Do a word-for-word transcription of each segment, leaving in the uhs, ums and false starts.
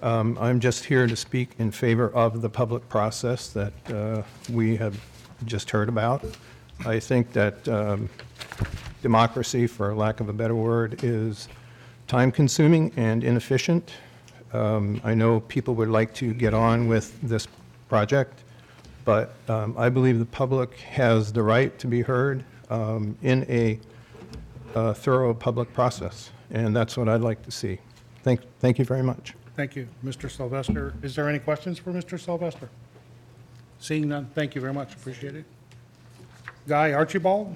Um, I'm just here to speak in favor of the public process that uh, we have just heard about. I think that um, democracy, for lack of a better word, is time-consuming and inefficient. Um, I know people would like to get on with this project, but um, I believe the public has the right to be heard um, in a, a thorough public process, and that's what I'd like to see. Thank, thank you very much. Thank you, Mister Sylvester. Is there any questions for Mister Sylvester? Seeing none, thank you very much. Appreciate it. Guy Archibald?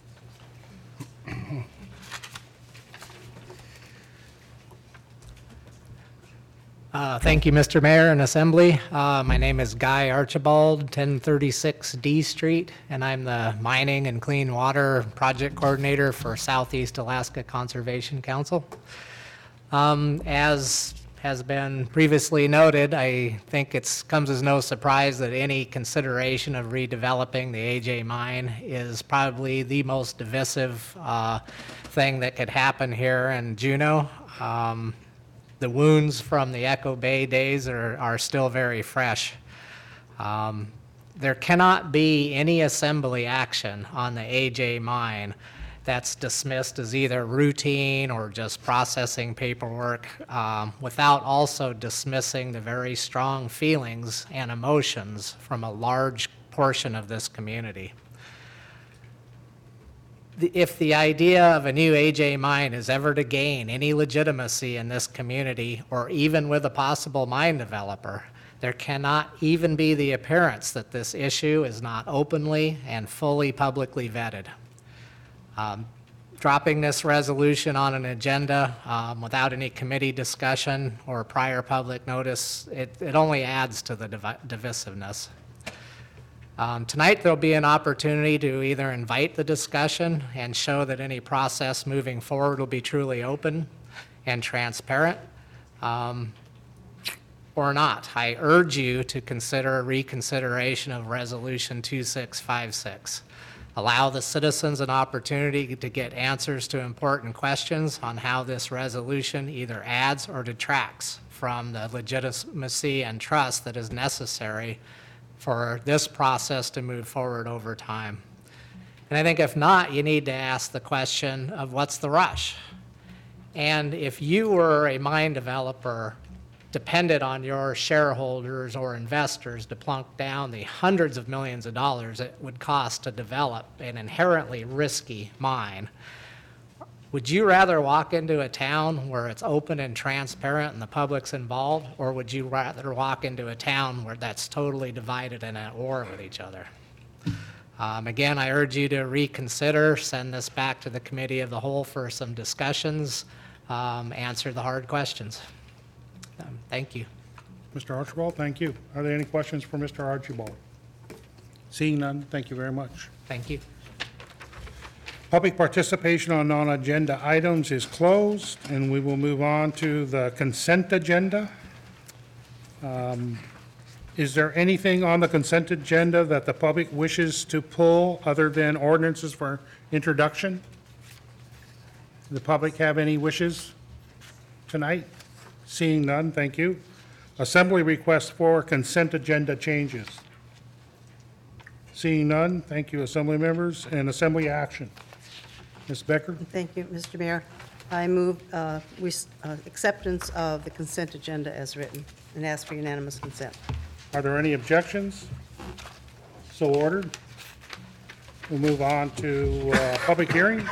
Uh, Thank you, Mister Mayor and Assembly. Uh, My name is Guy Archibald, ten thirty-six D Street, and I'm the Mining and Clean Water Project Coordinator for Southeast Alaska Conservation Council. Um, As has been previously noted, I think it comes as no surprise that any consideration of redeveloping the A J mine is probably the most divisive uh, thing that could happen here in Juneau. Um, The wounds from the Echo Bay days are, are still very fresh. Um, There cannot be any assembly action on the A J mine that's dismissed as either routine or just processing paperwork um, without also dismissing the very strong feelings and emotions from a large portion of this community. The- If the idea of a new A J mine is ever to gain any legitimacy in this community, or even with a possible mine developer, there cannot even be the appearance that this issue is not openly and fully publicly vetted. Um, Dropping this resolution on an agenda um, without any committee discussion or prior public notice, it, it only adds to the divi- divisiveness. Um, Tonight, there'll be an opportunity to either invite the discussion and show that any process moving forward will be truly open and transparent, um, or not. I urge you to consider a reconsideration of Resolution two six five six. Allow the citizens an opportunity to get answers to important questions on how this resolution either adds or detracts from the legitimacy and trust that is necessary for this process to move forward over time. And I think if not, you need to ask the question of what's the rush? And if you were a mine developer dependent on your shareholders or investors to plunk down the hundreds of millions of dollars it would cost to develop an inherently risky mine, would you rather walk into a town where it's open and transparent and the public's involved, or would you rather walk into a town where that's totally divided and at war with each other? Um, Again, I urge you to reconsider, send this back to the Committee of the Whole for some discussions, um, answer the hard questions. Um, Thank you. Mister Archibald, thank you. Are there any questions for Mister Archibald? Seeing none, thank you very much. Thank you. Public participation on non-agenda items is closed, and we will move on to the consent agenda. Um, Is there anything on the consent agenda that the public wishes to pull other than ordinances for introduction? Does the public have any wishes tonight? Seeing none, thank you. Assembly request for consent agenda changes. Seeing none, thank you, Assembly members, and Assembly action. Miz Becker? Thank you, Mister Mayor. I move uh, we- uh, acceptance of the consent agenda as written and ask for unanimous consent. Are there any objections? So ordered. We'll move on to uh, public hearing.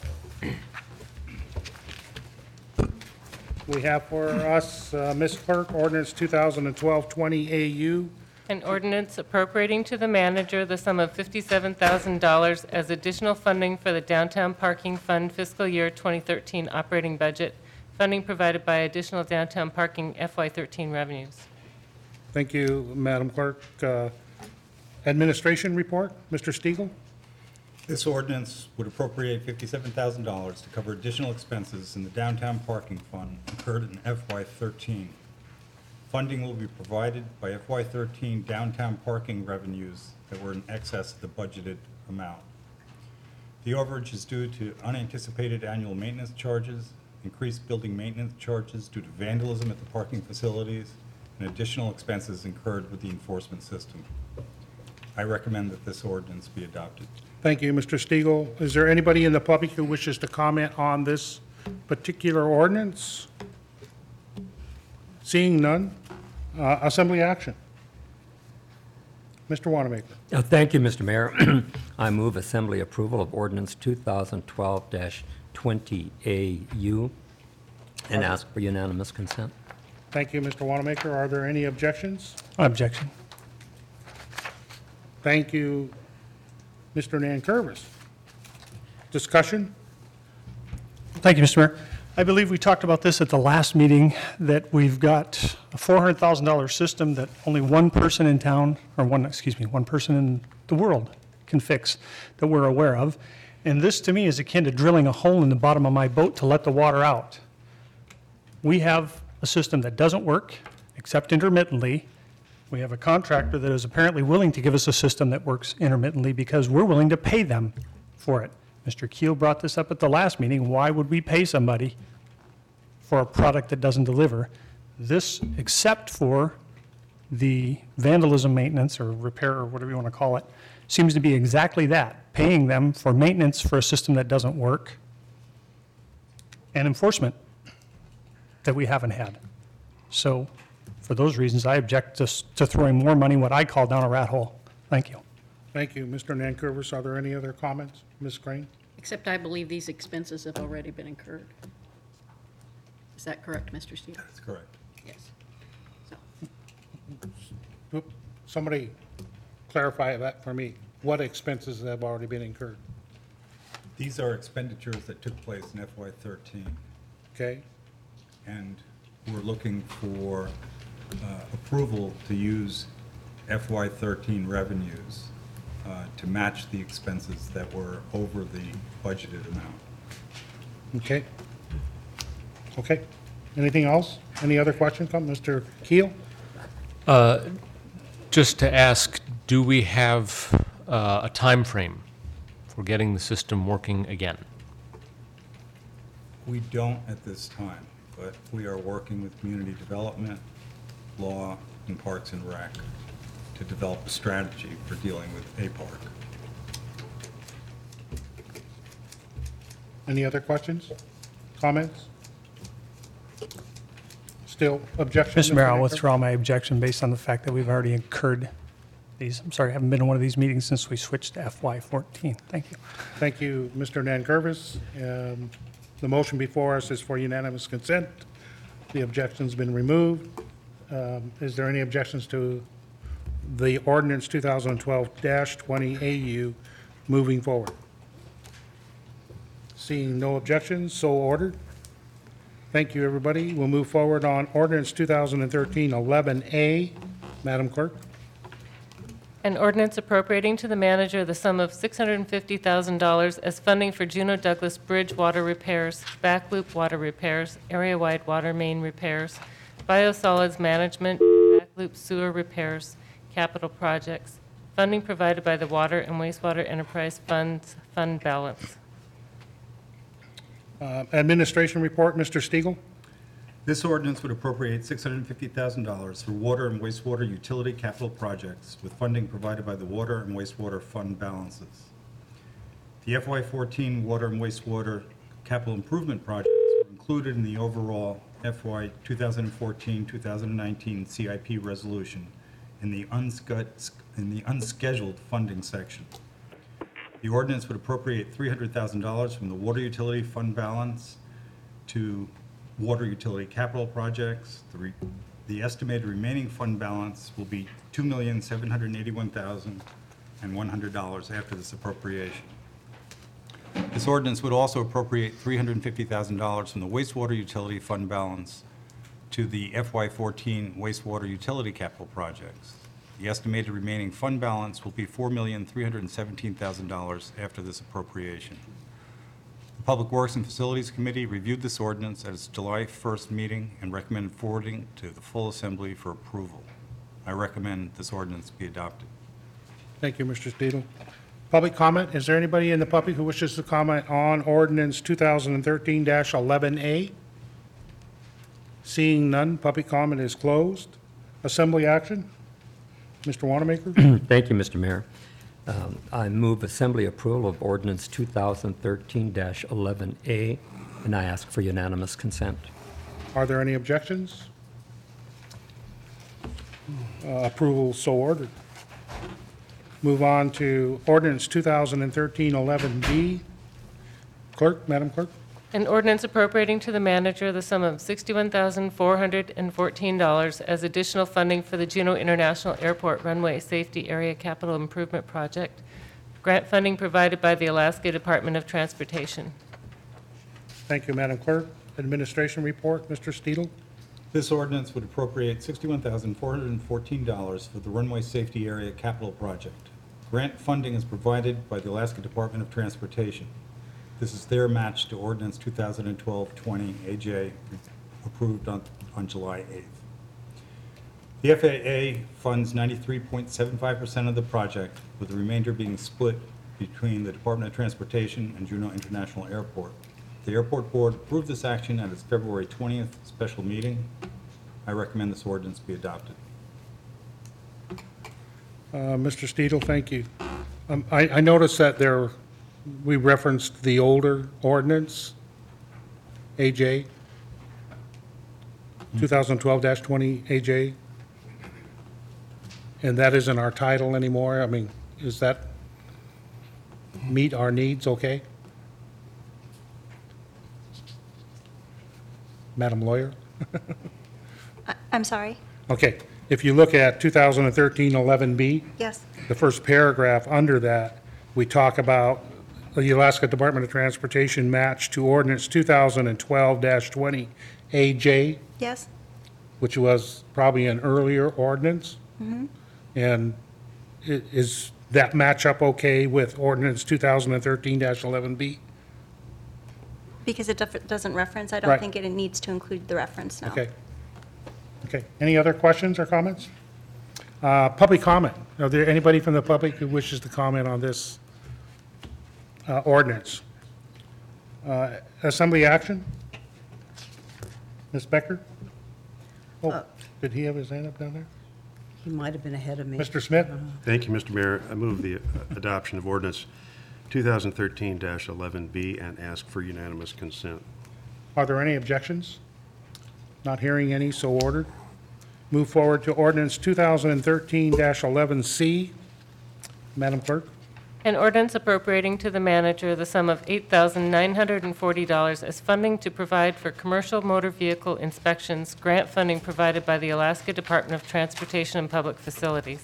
We have for us, uh, Miz Clerk, ordinance two thousand twelve twenty A U. An ordinance appropriating to the manager the sum of fifty-seven thousand dollars as additional funding for the Downtown Parking Fund fiscal year twenty thirteen operating budget, funding provided by additional downtown parking F Y thirteen revenues. Thank you, Madam Clerk. Uh, Administration report, Mister Stiegel? This ordinance would appropriate fifty-seven thousand dollars to cover additional expenses in the downtown parking fund incurred in F Y thirteen. Funding will be provided by F Y thirteen downtown parking revenues that were in excess of the budgeted amount. The overage is due to unanticipated annual maintenance charges, increased building maintenance charges due to vandalism at the parking facilities, and additional expenses incurred with the enforcement system. I recommend that this ordinance be adopted. Thank you, Mister Stiegel. Is there anybody in the public who wishes to comment on this particular ordinance? Seeing none, uh, assembly action. Mister Wanamaker. Uh, Thank you, Mister Mayor. I move assembly approval of ordinance two thousand twelve twenty A U and ask for unanimous consent. Thank you, Mister Wanamaker. Are there any objections? Objection. Thank you, Mister Nankervis. Discussion? Thank you, Mister Mayor. I believe we talked about this at the last meeting, that we've got a four hundred thousand dollars system that only one person in town, or one, excuse me, one person in the world can fix, that we're aware of. And this, to me, is akin to drilling a hole in the bottom of my boat to let the water out. We have a system that doesn't work, except intermittently. We have a contractor that is apparently willing to give us a system that works intermittently because we're willing to pay them for it. Mister Keel brought this up at the last meeting. Why would we pay somebody for a product that doesn't deliver? This, except for the vandalism maintenance or repair or whatever you want to call it, seems to be exactly that, paying them for maintenance for a system that doesn't work and enforcement that we haven't had. So for those reasons, I object to, to throwing more money, what I call, down a rat hole. Thank you. Thank you, Mister Nankervis. Are there any other comments? Miz Crane? Except I believe these expenses have already been incurred. Is that correct, Mister Steele? That's correct. Yes. So, Oop, Somebody clarify that for me. What expenses have already been incurred? These are expenditures that took place in F Y thirteen, Okay? and we're looking for uh, approval to use F Y thirteen revenues uh, to match the expenses that were over the budgeted amount. Okay? Okay. Anything else? Any other questions? Come, Mister Keel? Just to ask, do we have uh, a time frame for getting the system working again? We don't at this time, but we are working with community development, law, and Parks and Rec to develop a strategy for dealing with a park. Any other questions? Comments? Still objection? Mister Mayor, I'll Nankervis? withdraw my objection based on the fact that we've already incurred these. I'm sorry, I haven't been in one of these meetings since we switched to F Y fourteen. Thank you. Thank you, Mister Nankervis. Um, The motion before us is for unanimous consent. The objection's been removed. Um, Is there any objections to the ordinance two thousand twelve twenty A U moving forward? Seeing no objections, so ordered. Thank you, everybody. We'll move forward on ordinance two thousand thirteen eleven A. Madam Clerk? An ordinance appropriating to the manager the sum of six hundred fifty thousand dollars as funding for Juneau Douglas Bridge water repairs, back loop water repairs, area-wide water main repairs, biosolids management, back loop sewer repairs, capital projects, funding provided by the Water and Wastewater Enterprise Funds, fund balance. Uh, Administration report, Mister Stiegel? This ordinance would appropriate six hundred fifty thousand dollars for water and wastewater utility capital projects with funding provided by the Water and Wastewater Fund balances. The F Y fourteen water and wastewater capital improvement projects were included in the overall F Y twenty fourteen to twenty nineteen C I P resolution in the unsched- in the unscheduled funding section. The ordinance would appropriate three hundred thousand dollars from the water utility fund balance to water utility capital projects. The, re, the estimated remaining fund balance will be two million seven hundred eighty-one thousand one hundred dollars after this appropriation. This ordinance would also appropriate three hundred fifty thousand dollars from the wastewater utility fund balance to the F Y fourteen wastewater utility capital projects. The estimated remaining fund balance will be four million three hundred seventeen thousand dollars after this appropriation. The Public Works and Facilities Committee reviewed this ordinance at its July first meeting and recommended forwarding to the full assembly for approval. I recommend this ordinance be adopted. Thank you, Mister Steedle. Public comment, is there anybody in the public who wishes to comment on ordinance two thousand thirteen eleven A? Seeing none, public comment is closed. Assembly action? Mister Wanamaker? Thank you, Mister Mayor. Um, I move assembly approval of ordinance two thousand thirteen eleven A, and I ask for unanimous consent. Are there any objections? Uh, Approval so ordered. Move on to ordinance two thousand thirteen eleven B. Clerk, Madam Clerk? An ordinance appropriating to the manager the sum of sixty-one thousand four hundred fourteen dollars as additional funding for the Juneau International Airport Runway Safety Area Capital Improvement Project. Grant funding provided by the Alaska Department of Transportation. Thank you, Madam Clerk. Administration report, Mister Steedle? This ordinance would appropriate sixty-one thousand four hundred fourteen dollars for the Runway Safety Area Capital Project. Grant funding is provided by the Alaska Department of Transportation. This is their match to ordinance two thousand twelve twenty A J approved on, on July eighth. The F A A funds ninety-three point seven five percent of the project, with the remainder being split between the Department of Transportation and Juneau International Airport. The Airport Board approved this action at its February twentieth special meeting. I recommend this ordinance be adopted. Uh, Mister Steedle, thank you. Um, I, I noticed that there, we referenced the older ordinance, A J, twenty twelve twenty A J, and that isn't our title anymore. I mean, is that meet our needs okay? Madam Lawyer? I- I'm sorry? Okay, if you look at two thousand thirteen eleven B, Yes. the first paragraph under that, we talk about the Alaska Department of Transportation match to ordinance two thousand twelve twenty A J, Yes? which was probably an earlier ordinance. And i- is that matchup okay with ordinance two thousand thirteen eleven B? Because it def- doesn't reference, I don't Right. think it needs to include the reference now. Okay. Okay. Any other questions or comments? Uh, Public comment. Are there anybody from the public who wishes to comment on this uh, ordinance? Uh, Assembly action? Miz Becker? Oh, did he have his hand up down there? He might have been ahead of me. Mister Smith? Thank you, Mister Mayor. I move the uh, adoption of ordinance two thousand thirteen eleven B and ask for unanimous consent. Are there any objections? Not hearing any, so ordered. Move forward to ordinance two thousand thirteen eleven C. Madam Clerk? An ordinance appropriating to the manager the sum of eight thousand nine hundred forty dollars as funding to provide for commercial motor vehicle inspections, grant funding provided by the Alaska Department of Transportation and Public Facilities.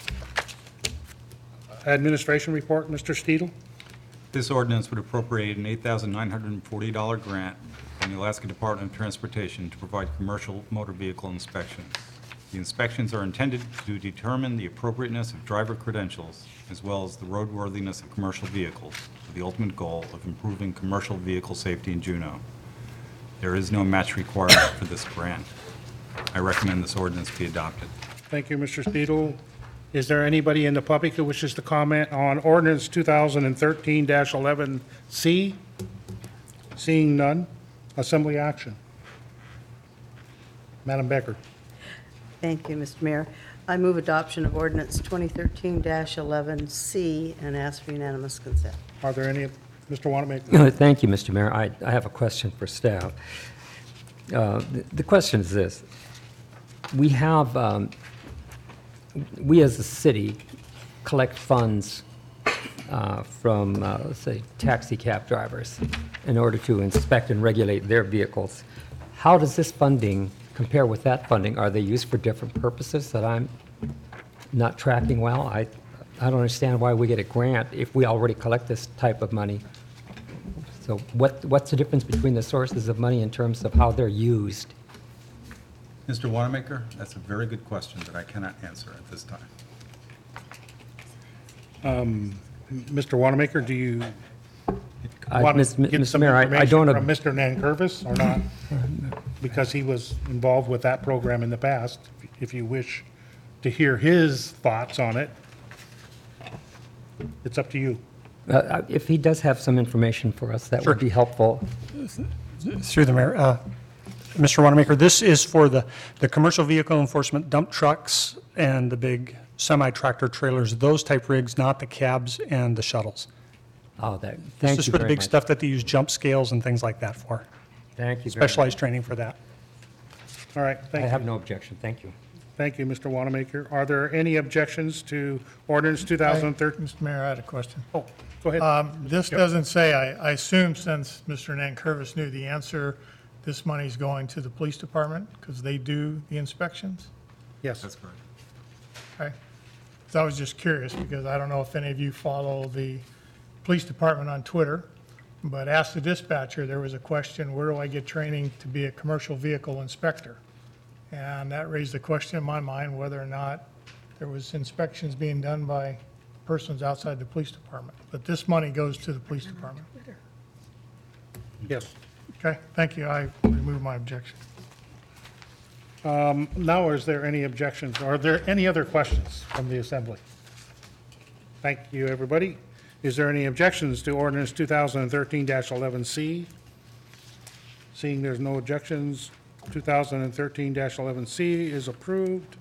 Administration report, Mister Steedle? This ordinance would appropriate an eight thousand nine hundred forty dollars grant from the Alaska Department of Transportation to provide commercial motor vehicle inspections. The inspections are intended to determine the appropriateness of driver credentials as well as the roadworthiness of commercial vehicles, with the ultimate goal of improving commercial vehicle safety in Juneau. There is no match required for this grant. I recommend this ordinance be adopted. Thank you, Mister Steedle. Is there anybody in the public who wishes to comment on ordinance two thousand thirteen eleven C? Seeing none, assembly action. Madam Becker? Thank you, Mister Mayor. I move adoption of ordinance twenty thirteen eleven C and ask for unanimous consent. Are there any, Mister Wanamaker? Thank you, Mister Mayor. I, I have a question for staff. Uh, The the question is this. We have, um, we as a city collect funds uh, from, uh, let's say, taxi cab drivers in order to inspect and regulate their vehicles. How does this funding compare with that funding? Are they used for different purposes that I'm not tracking well? I, I don't understand why we get a grant if we already collect this type of money. So what, what's the difference between the sources of money in terms of how they're used? Mister Wanamaker, that's a very good question that I cannot answer at this time. Mister Wanamaker, do you I- want Miz- to get Mister some Mayor, I- I information don't from ag- Mister Nankervis or not? Because he was involved with that program in the past, if you wish to hear his thoughts on it. It's up to you. Uh, If he does have some information for us, that Sure. would be helpful. Through the mayor, uh, Mister Wanamaker, this is for the, the commercial vehicle enforcement dump trucks and the big semi-tractor trailers, those type rigs, not the cabs and the shuttles. Oh, that, This thank is you for the very big much. stuff that they use jump scales and things like that for. Thank you very much. Specialized training for that. All right, I thank have you. no objection, thank you. Thank you, Mister Wanamaker. Are there any objections to ordinance two thousand thirteen? Mister Mayor, I had a question. Oh, go ahead. Um, This doesn't say, I I assume since Mister Nankervis knew the answer, this money's going to the police department because they do the inspections? Yes. That's correct. Okay. So I was just curious because I don't know if any of you follow the police department on Twitter, but ask the dispatcher, there was a question, where do I get training to be a commercial vehicle inspector? And that raised the question in my mind whether or not there was inspections being done by persons outside the police department. But this money goes to the police department. Yes. Okay, thank you. I remove my objection. Now, is there any objections? Are there any other questions from the assembly? Thank you, everybody. Is there any objections to ordinance two thousand thirteen eleven C? Seeing there's no objections, two thousand thirteen eleven C is approved.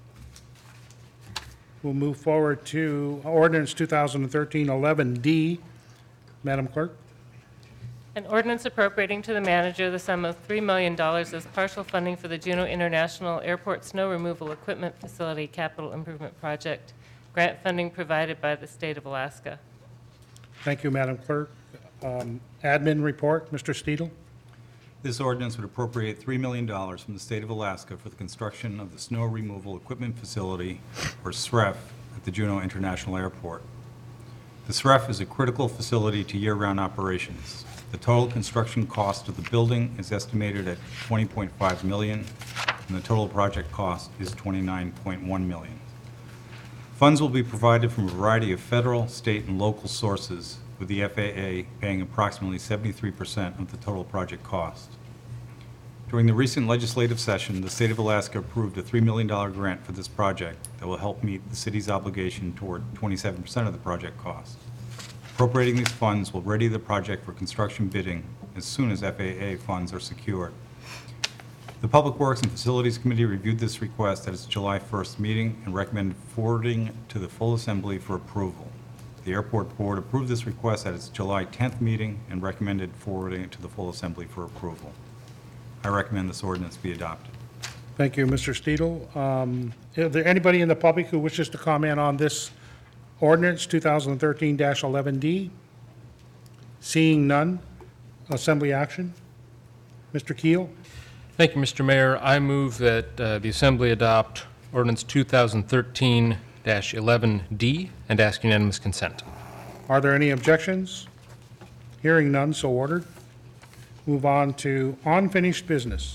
We'll move forward to ordinance two thousand thirteen eleven D. Madam Clerk? An ordinance appropriating to the manager the sum of three million dollars as partial funding for the Juneau International Airport Snow Removal Equipment Facility Capital Improvement Project. Grant funding provided by the state of Alaska. Thank you, Madam Clerk. Um, Admin report, Mister Steedle? This ordinance would appropriate three million dollars from the state of Alaska for the construction of the Snow Removal Equipment Facility, or S R E F, at the Juneau International Airport. The S R E F is a critical facility to year-round operations. The total construction cost of the building is estimated at twenty point five million dollars, and the total project cost is twenty-nine point one million dollars. Funds will be provided from a variety of federal, state, and local sources, with the F A A paying approximately seventy-three percent of the total project cost. During the recent legislative session, the state of Alaska approved a three million dollars grant for this project that will help meet the city's obligation toward twenty-seven percent of the project cost. Appropriating these funds will ready the project for construction bidding as soon as F A A funds are secured. The Public Works and Facilities Committee reviewed this request at its July first meeting and recommended forwarding it to the full assembly for approval. The Airport Board approved this request at its July tenth meeting and recommended forwarding it to the full assembly for approval. I recommend this ordinance be adopted. Thank you, Mister Steedle. Um, Is there anybody in the public who wishes to comment on this ordinance two thousand thirteen eleven D? Seeing none, assembly action. Mister Keel? Thank you, Mister Mayor. I move that uh, the Assembly adopt ordinance two thousand thirteen eleven D and ask unanimous consent. Are there any objections? Hearing none, so ordered. Move on to unfinished business.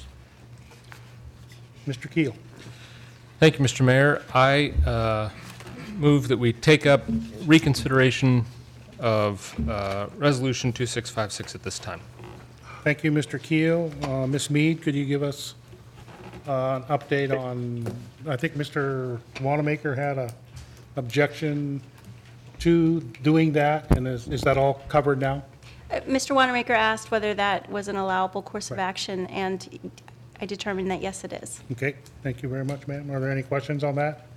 Mister Keel? Thank you, Mister Mayor. I uh, move that we take up reconsideration of uh, Resolution two six five six at this time. Thank you, Mister Keel. Uh, Miz Mead, could you give us uh, an update on, I think Mister Wanamaker had a objection to doing that, and is, is that all covered now? Uh, Mister Wanamaker asked whether that was an allowable course of Right. action, and I determined that yes, it is. Okay, thank you very much, ma'am. Are there any questions on that?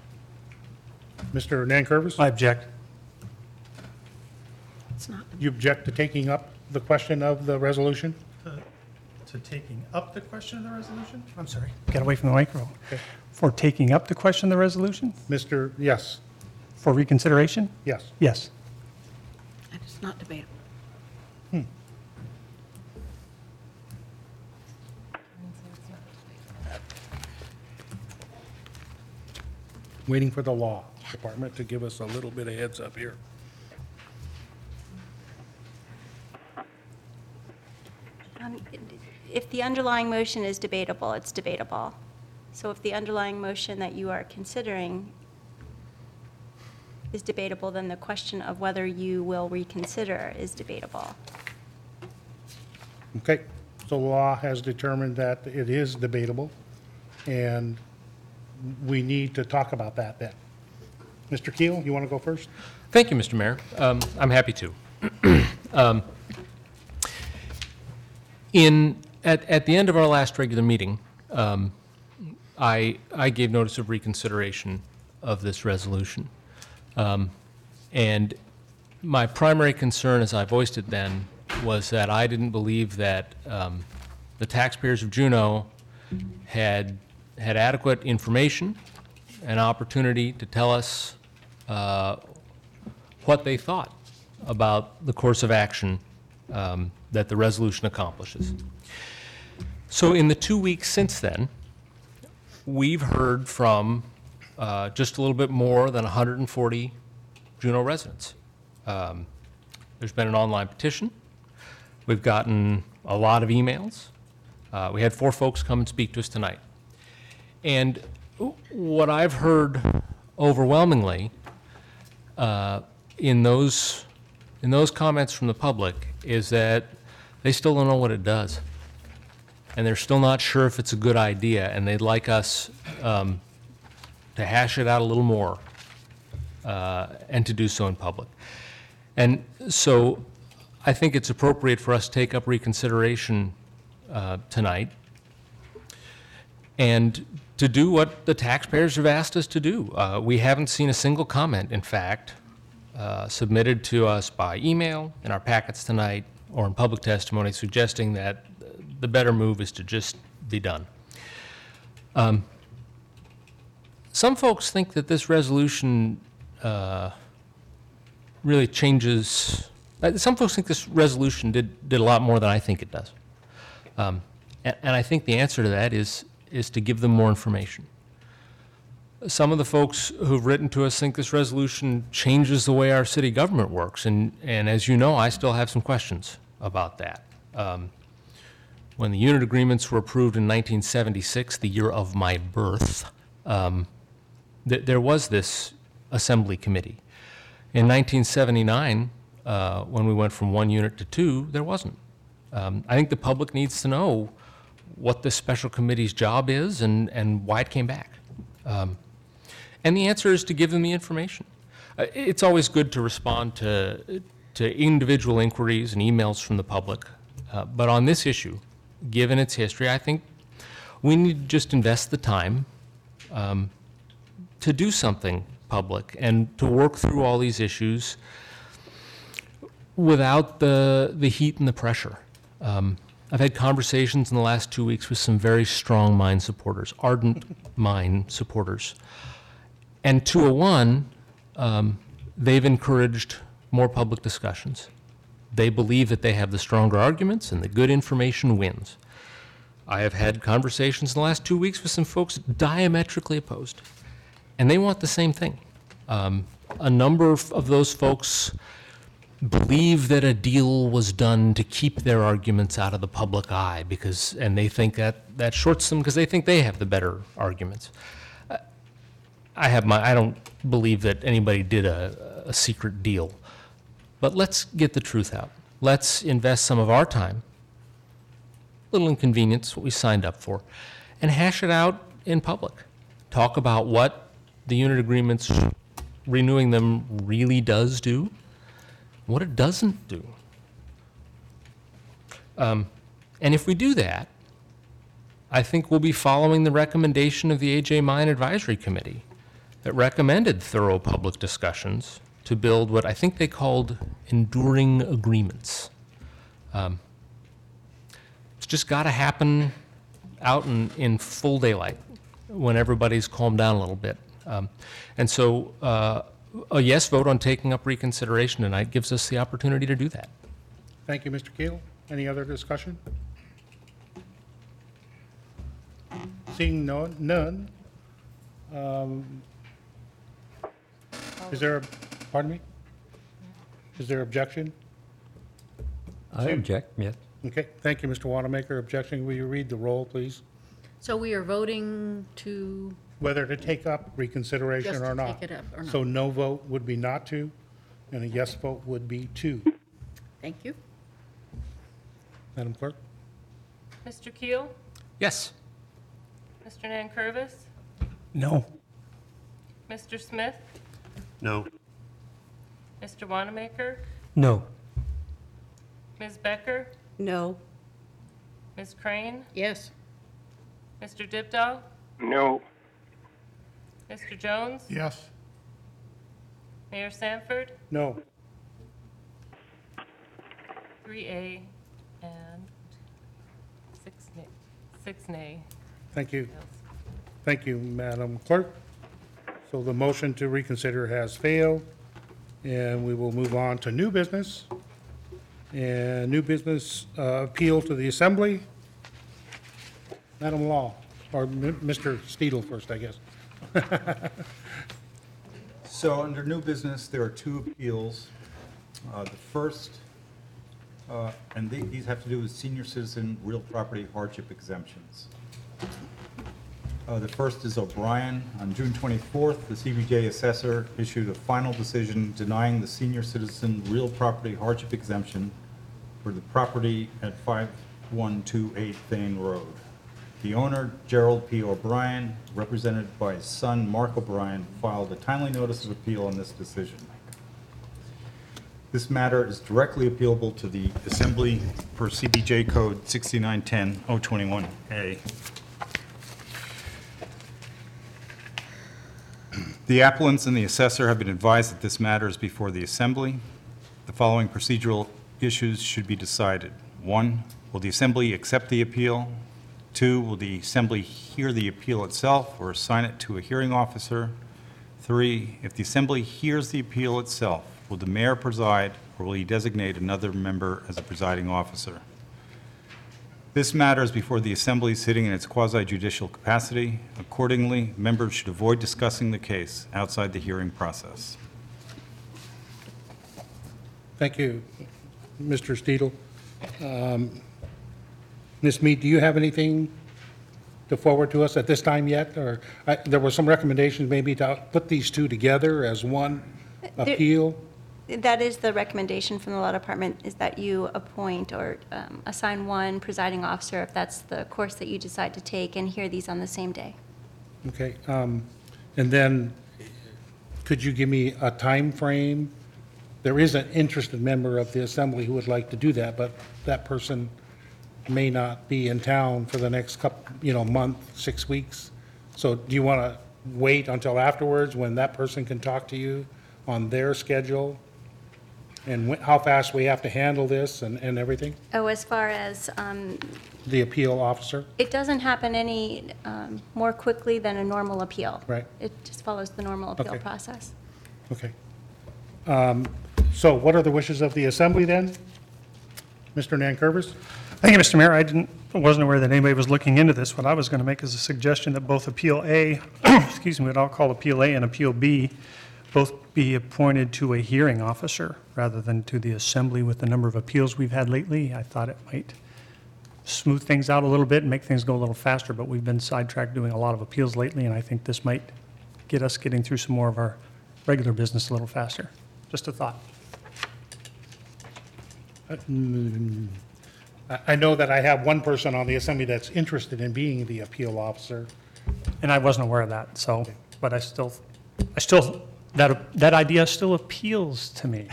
Mister Nankervis? I object. It's not, You object to taking up the question of the resolution? To taking up the question of the resolution? I'm sorry. Get away from the microphone. For taking up the question of the resolution? Mister Yes, For reconsideration? yes. Yes. and it's not debatable. Waiting for the law department to give us a little bit of heads up here. Um, If the underlying motion is debatable, it's debatable. So if the underlying motion that you are considering is debatable, then the question of whether you will reconsider is debatable. Okay, so the law has determined that it is debatable, and we need to talk about that then. Mister Keel, you want to go first? Thank you, Mister Mayor. Um, I'm happy to. um, in at, at the end of our last regular meeting, um, I I gave notice of reconsideration of this resolution, um, and my primary concern, as I voiced it then, was that I didn't believe that um, the taxpayers of Juneau had had adequate information, an opportunity to tell us uh, what they thought about the course of action um, that the resolution accomplishes. So in the two weeks since then, we've heard from uh, just a little bit more than one hundred forty Juneau residents. Um, there's been an online petition. We've gotten a lot of emails. Uh, we had four folks come and speak to us tonight. And what I've heard overwhelmingly uh, in those in those comments from the public is that they still don't know what it does, and they're still not sure if it's a good idea, and they'd like us um, to hash it out a little more uh, and to do so in public. And so I think it's appropriate for us to take up reconsideration uh, tonight and to do what the taxpayers have asked us to do. Uh, we haven't seen a single comment, in fact, uh, submitted to us by email, in our packets tonight, or in public testimony suggesting that the better move is to just be done. Um, some folks think that this resolution uh, really changes, uh, some folks think this resolution did, did a lot more than I think it does. Um, and, and I think the answer to that is is to give them more information. Some of the folks who've written to us think this resolution changes the way our city government works, and, and as you know, I still have some questions about that. Um, when the unit agreements were approved in nineteen seventy-six, the year of my birth, um, th there was this assembly committee. In nineteen seventy-nine, uh, when we went from one unit to two, there wasn't. Um, I think the public needs to know what this special committee's job is and, and why it came back. Um, and the answer is to give them the information. Uh, it's always good to respond to, to individual inquiries and emails from the public, uh, but on this issue, given its history, I think we need to just invest the time um, to do something public and to work through all these issues without the, the heat and the pressure. Um, I've had conversations in the last two weeks with some very strong mine supporters, ardent mine supporters. And two oh one, um, they've encouraged more public discussions. They believe that they have the stronger arguments and the good information wins. I have had conversations in the last two weeks with some folks diametrically opposed, and they want the same thing. Um, a number of, of those folks believe that a deal was done to keep their arguments out of the public eye because, and they think that that shorts them because they think they have the better arguments. Uh, I have my, I don't believe that anybody did a, a secret deal, but let's get the truth out. Let's invest some of our time, little inconvenience, what we signed up for, and hash it out in public. Talk about what the unit agreements, renewing them really does do, what it doesn't do. Um, and if we do that, I think we'll be following the recommendation of the A J Mine Advisory Committee that recommended thorough public discussions to build what I think they called enduring agreements. Um, it's just got to happen out in, in full daylight when everybody's calmed down a little bit. Um, and so uh, a yes vote on taking up reconsideration tonight gives us the opportunity to do that. Thank you, Mister Keel. Any other discussion? Seeing no, none. Um, Is there, a pardon me? Is there objection? I object, yes. Okay, thank you, Mister Wanamaker. Objection, will you read the roll, please? So we are voting to, Whether to take up reconsideration Just or to not. take it up or not. So no vote would be not to, and a yes vote would be to. thank you. Madam Clerk? Mister Keel? Yes. Mister Nankervis? No. Mister Smith? No. Mister Wanamaker, No. Miz Becker, No. Miz Crane, Yes. Mister Dibdahl, No. Mister Jones, Yes. Mayor Sanford, No. three A and six nay, six nay. Thank you. Thank you, Madam Clerk. So the motion to reconsider has failed, and we will move on to new business. And new business, uh, appeal to the Assembly. Madam Law, or M- Mister Steedle first, I guess. So under new business, there are two appeals. Uh, The first, uh, and the- these have to do with senior citizen real property hardship exemptions. Uh, The first is O'Brien. On June twenty-fourth, the C B J assessor issued a final decision denying the senior citizen real property hardship exemption for the property at five one two eight Thane Road. The owner, Gerald P. O'Brien, represented by his son, Mark O'Brien, filed a timely notice of appeal on this decision. This matter is directly appealable to the Assembly per C B J Code sixty-nine ten oh twenty-one A. The appellants and the assessor have been advised that this matter is before the Assembly. The following procedural issues should be decided. One, will the Assembly accept the appeal? Two, will the Assembly hear the appeal itself or assign it to a hearing officer? Three, if the Assembly hears the appeal itself, will the mayor preside or will he designate another member as a presiding officer? This matter is before the Assembly sitting in its quasi-judicial capacity. Accordingly, members should avoid discussing the case outside the hearing process. Thank you, Mister Steedle. Um, Miz Mead, do you have anything to forward to us at this time yet? Or I- there were some recommendations maybe to put these two together as one There- appeal? That is the recommendation from the law department, is that you appoint or um, assign one presiding officer if that's the course that you decide to take, and hear these on the same day. Okay, um, and then, could you give me a time frame? There is an interested member of the Assembly who would like to do that, but that person may not be in town for the next couple, you know, month, six weeks. So do you want to wait until afterwards when that person can talk to you on their schedule? And wh- how fast we have to handle this and, and everything? Oh, as far as, um, The appeal officer? it doesn't happen any um, more quickly than a normal appeal. Right. It just follows the normal appeal Okay. process. Okay. Um, So what are the wishes of the Assembly then? Mister Nankervis? Thank you, Mister Mayor. I didn't, wasn't aware that anybody was looking into this. What I was going to make is a suggestion that both Appeal A, excuse me, what I'll call Appeal A and Appeal B, both be appointed to a hearing officer rather than to the Assembly with the number of appeals we've had lately. I thought it might smooth things out a little bit and make things go a little faster, but we've been sidetracked doing a lot of appeals lately, and I think this might get us getting through some more of our regular business a little faster. Just a thought. Uh, mm, I I know that I have one person on the Assembly that's interested in being the appeal officer. And I wasn't aware of that, so, but I still, I still, that, that idea still appeals to me.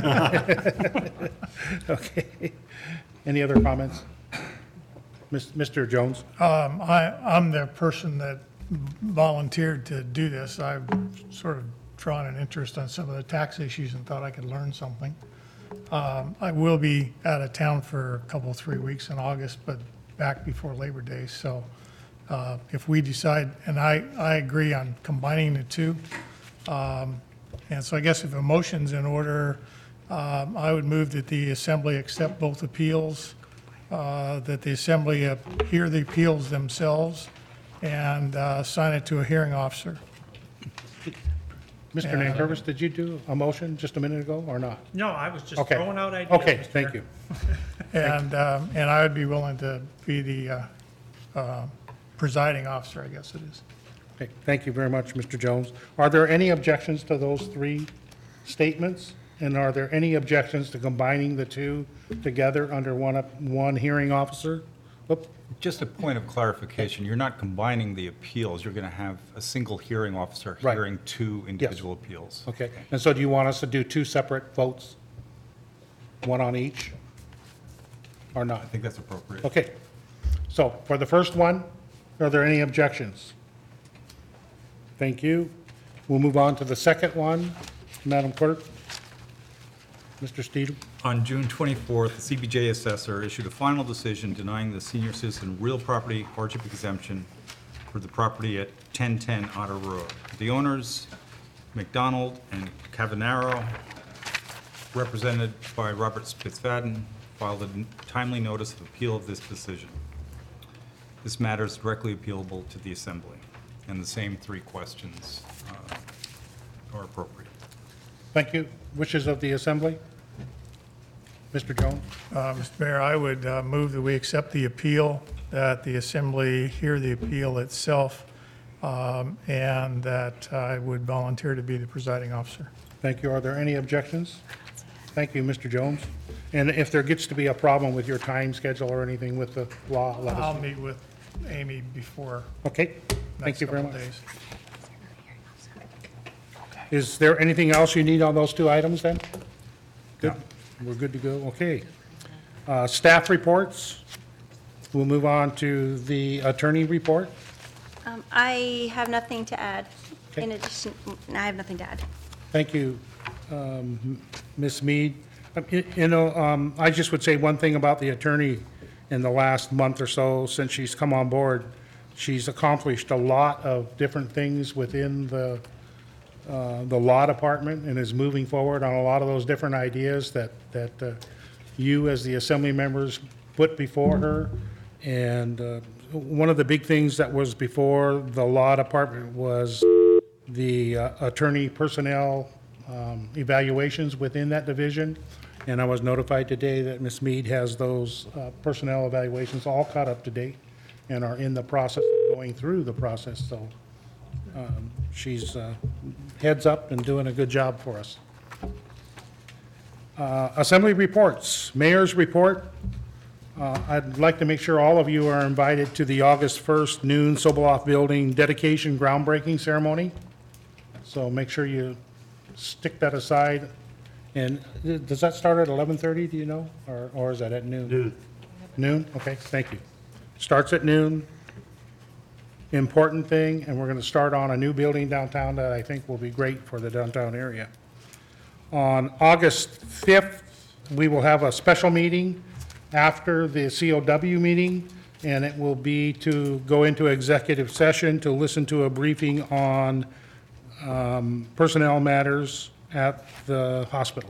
Okay. Any other comments? Mis- Mister Jones? Um, I, I'm the person that volunteered to do this. I've sort of drawn an interest on some of the tax issues and thought I could learn something. Um, I will be out of town for a couple, three weeks in August, but back before Labor Day. So uh, if we decide, and I, I agree on combining the two. Um, And so I guess if a motion's in order, um, I would move that the Assembly accept both appeals, uh, that the Assembly uh, hear the appeals themselves, and uh, assign it to a hearing officer. Mister Yeah. Nankervis, did you do a motion just a minute ago or not? No, I was just Okay. throwing out ideas. Okay, Mister thank Mayor. you. And, um, and I would be willing to be the uh, uh, presiding officer, I guess it is. Okay, thank you very much, Mister Jones. Are there any objections to those three statements? And are there any objections to combining the two together under one, one hearing officer? Whoop, Just a point of clarification, you're not combining the appeals, you're going to have a single hearing officer Right. hearing two individual appeals. Okay, and so do you want us to do two separate votes? One on each? Or not? I think that's appropriate. Okay, so for the first one, are there any objections? Thank you. We'll move on to the second one. Madam Clerk? Mister Steedham? On June twenty-fourth, the C B J assessor issued a final decision denying the senior citizen real property hardship exemption for the property at ten ten Otter Road. The owners, McDonald and Cavanaro, represented by Robert Spitzfaden, filed a timely notice of appeal of this decision. This matter is directly appealable to the Assembly, and the same three questions uh, are appropriate. Thank you. Wishes of the Assembly? Mister Jones? Uh, Mister Mayor, I would uh, move that we accept the appeal, that the Assembly hear the appeal itself, um, and that I would volunteer to be the presiding officer. Thank you. Are there any objections? Thank you, Mister Jones. And if there gets to be a problem with your time schedule or anything with the law, let I'll us know. meet with Amy before Okay, thank next you very couple much. days. Is there anything else you need on those two items then? Good, we're good to go, okay. Uh, Staff reports. We'll move on to the attorney report. Um, I have nothing to add. Okay. In addition, I have nothing to add. Thank you, um, Miz Mead. Um, y- You know, um, I just would say one thing about the attorney in the last month or so since she's come on board. She's accomplished a lot of different things within the, uh, the law department and is moving forward on a lot of those different ideas that, that uh, you as the assembly members put before her. And uh, one of the big things that was before the law department was the uh, attorney personnel um, evaluations within that division. And I was notified today that Miz Mead has those uh, personnel evaluations all caught up to date and are in the process of going through the process. So um, she's uh, heads up and doing a good job for us. Uh, Assembly reports, mayor's report. Uh, I'd like to make sure all of you are invited to the August first noon Soboloff Building dedication groundbreaking ceremony. So make sure you stick that aside. And does that start at eleven thirty, do you know? Or, or is that at noon? Noon. Noon? Okay, thank you. Starts at noon. Important thing, and we're going to start on a new building downtown that I think will be great for the downtown area. On August fifth, we will have a special meeting after the C O W meeting, and it will be to go into executive session to listen to a briefing on um, personnel matters at the hospital.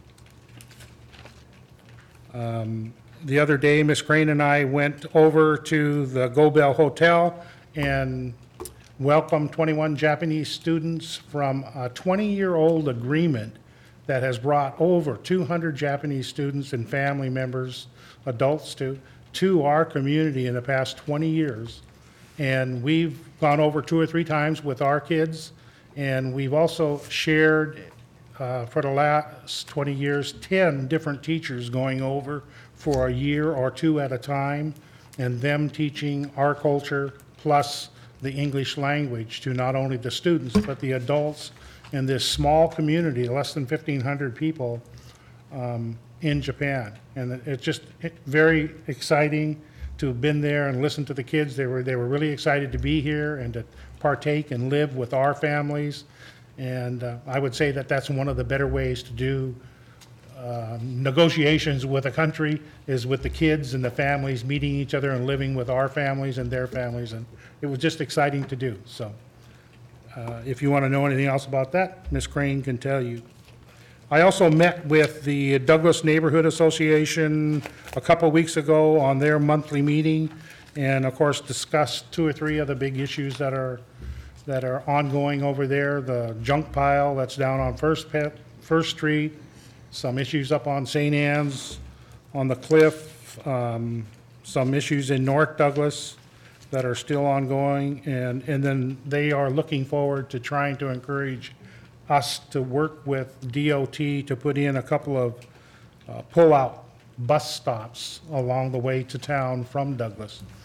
Um, The other day, Miz Crane and I went over to the Go Bell Hotel and welcomed twenty-one Japanese students from a twenty-year-old agreement that has brought over two hundred Japanese students and family members, adults to, to our community in the past twenty years. And we've gone over two or three times with our kids, and we've also shared, uh, for the last twenty years, ten different teachers going over for a year or two at a time, and them teaching our culture plus the English language to not only the students, but the adults in this small community, less than fifteen hundred people, um, in Japan. And it's just very exciting to have been there and listen to the kids. They were, they were really excited to be here and to partake and live with our families. And uh, I would say that that's one of the better ways to do uh, negotiations with a country, is with the kids and the families meeting each other and living with our families and their families. And it was just exciting to do. So uh, if you want to know anything else about that, Miz Crane can tell you. I also met with the Douglas Neighborhood Association a couple weeks ago on their monthly meeting, and of course discussed two or three of the big issues that are that are ongoing over there. The junk pile that's down on First Pet, First Street, some issues up on Saint Anne's, on the cliff, um, some issues in North Douglas that are still ongoing, and and then they are looking forward to trying to encourage us to work with D O T to put in a couple of uh, pull-out bus stops along the way to town from Douglas.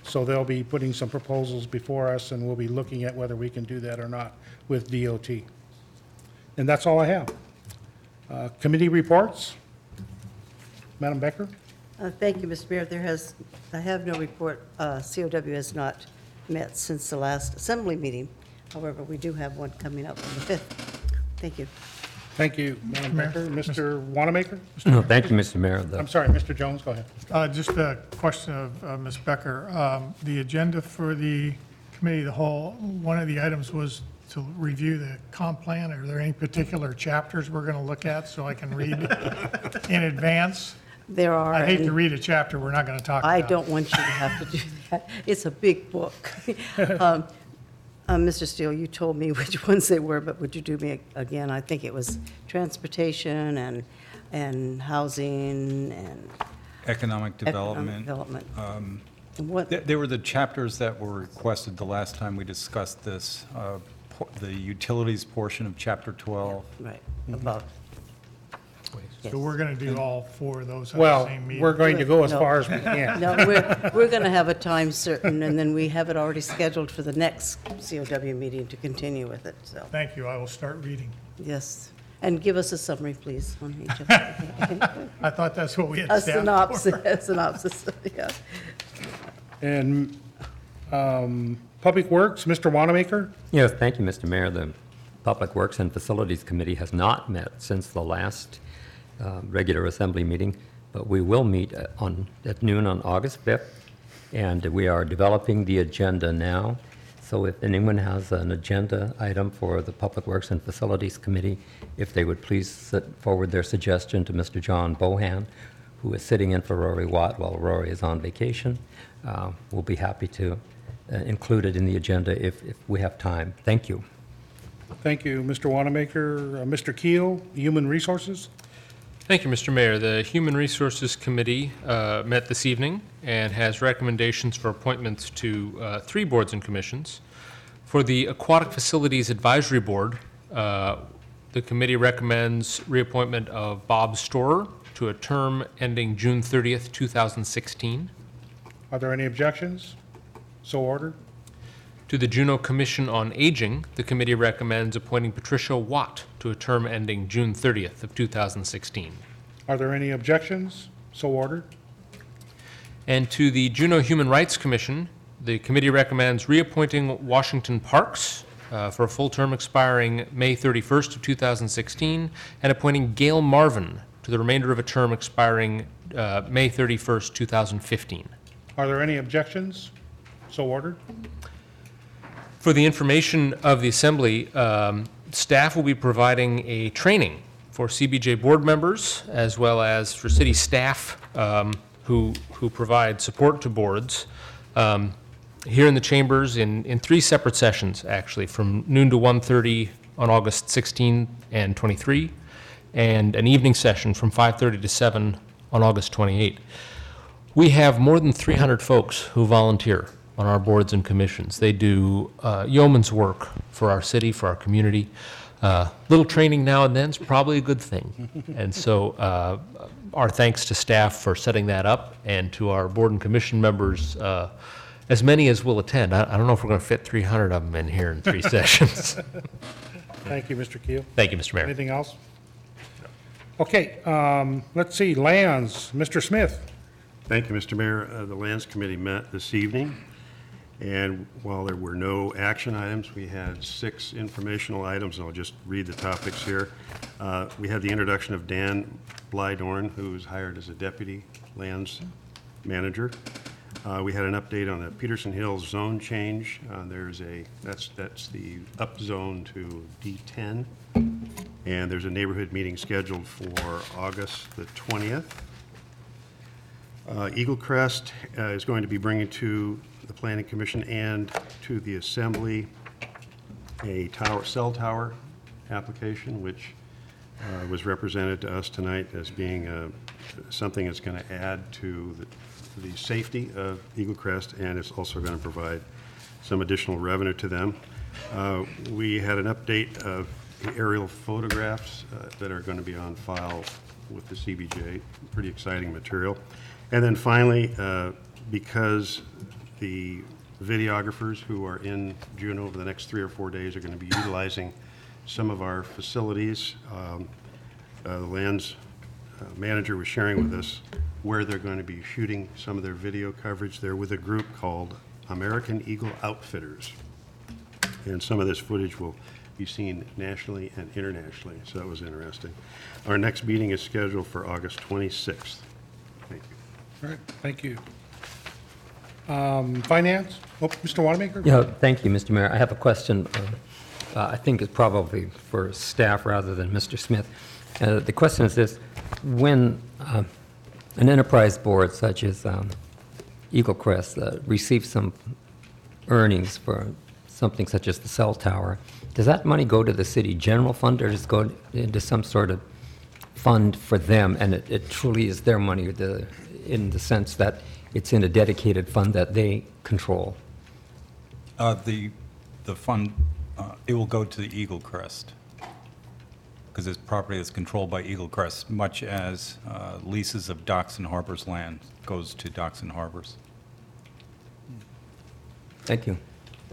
So they'll be putting some proposals before us, and we'll be looking at whether we can do that or not with D O T. And that's all I have. Uh, Committee reports? Madam Becker? Uh, Thank you, Mister Mayor. There has, I have no report. Uh, C O W has not met since the last assembly meeting. However, we do have one coming up on the fifth. Thank you. Thank you, Madam Becker. Mister Wanamaker? No, thank you, Mister Mayor. The- I'm sorry, Mister Jones, go ahead. Uh, Just a question of uh, Miz Becker. Um, The agenda for the committee of the whole, one of the items was to review the comp plan. Are there any particular chapters we're going to look at so I can read in advance? There are. I hate to and read a chapter we're not going to talk about. I don't want you to have to do that. It's a big book. Um, uh, Mister Steele, you told me which ones they were, but would you do me again? I think it was transportation and, and housing and Economic economic development. development. Um, And what, They they were the chapters that were requested the last time we discussed this. uh, po- The utilities portion of Chapter twelve. right, about. Yes. So we're going to do all four of those at the Well, same meeting. we're going to go as No. far as we can. No, we're, we're going to have a time certain, and then we have it already scheduled for the next C O W meeting to continue with it, so, Thank you. I will start reading. yes. And give us a summary, please, on each of them. I thought that's what we had A staff for. synopsis, a synopsis, yeah. And um, Public Works, Mister Wanamaker? Yes, thank you, Mister Mayor. The Public Works and Facilities Committee has not met since the last uh, regular assembly meeting, but we will meet uh, on, at noon on August fifth, and we are developing the agenda now. So if anyone has an agenda item for the Public Works and Facilities Committee, if they would please sit forward their suggestion to Mister John Bohan, who is sitting in for Rory Watt while Rory is on vacation. Uh, We'll be happy to uh, include it in the agenda if, if we have time. Thank you. Thank you, Mister Wanamaker. Uh, Mister Keel, Human Resources? Thank you, Mister Mayor. The Human Resources Committee uh, met this evening and has recommendations for appointments to uh, three boards and commissions. For the Aquatic Facilities Advisory Board, uh, the committee recommends reappointment of Bob Storer to a term ending June thirtieth, two thousand sixteen. Are there any objections? So ordered. To the Juneau Commission on Aging, the committee recommends appointing Patricia Watt to a term ending June thirtieth of two thousand sixteen. Are there any objections? So ordered. And to the Juneau Human Rights Commission, the committee recommends reappointing Washington Parks uh, for a full term expiring May thirty-first of two thousand sixteen, and appointing Gail Marvin to the remainder of a term expiring uh, May thirty-first, two thousand fifteen. Are there any objections? So ordered. For the information of the Assembly, um, staff will be providing a training for C B J board members as well as for city staff um, who, who provide support to boards um, here in the chambers in, in three separate sessions, actually, from noon to one thirty on August sixteenth and twenty-three, and an evening session from five thirty to seven on August twenty-eighth. We have more than three hundred folks who volunteer on our boards and commissions. They do uh, yeoman's work for our city, for our community. Uh, little training now and then is probably a good thing. And so uh, our thanks to staff for setting that up, and to our board and commission members, uh, as many as will attend. I, I don't know if we're going to fit three hundred of them in here in three sessions. Thank you, Mister Keel. Thank you, Mister Mayor. Anything else? Okay, um, let's see, Lands, Mister Smith. Thank you, Mister Mayor. Uh, The Lands Committee met this evening, and while there were no action items, we had six informational items, and I'll just read the topics here. Uh, We had the introduction of Dan Blydorn, who was hired as a deputy lands manager. Uh, We had an update on the Peterson Hills zone change. Uh, There's a, that's, that's the up zone to D ten, and there's a neighborhood meeting scheduled for August the twentieth. Uh, Eagle Crest uh, is going to be bringing to the Planning Commission and to the Assembly a tower, cell tower application, which uh, was represented to us tonight as being uh, something that's going to add to the, the safety of Eagle Crest, and it's also going to provide some additional revenue to them. Uh, We had an update of the aerial photographs uh, that are going to be on file with the C B J, pretty exciting material. And then finally, uh, because the videographers who are in Juneau over the next three or four days are going to be utilizing some of our facilities. Um, uh, The lands uh, manager was sharing with us where they're going to be shooting some of their video coverage. They're with a group called American Eagle Outfitters. And some of this footage will be seen nationally and internationally, so that was interesting. Our next meeting is scheduled for August twenty-sixth. Thank you. All right, thank you. Um, Finance? Oh, Mister Wanamaker? Yeah, thank you, Mister Mayor. I have a question, uh, uh, I think it's probably for staff rather than Mister Smith. Uh, The question is this: when uh, an enterprise board such as um, Eagle Crest uh, receives some earnings for something such as the cell tower, does that money go to the city general fund, or does it go into some sort of fund for them, and it, it truly is their money, the, in the sense that it's in a dedicated fund that they control? Uh, The, the fund, uh, it will go to the Eagle Crest, because this property is controlled by Eagle Crest, much as uh, leases of Docks and Harbors land goes to Docks and Harbors. Thank you.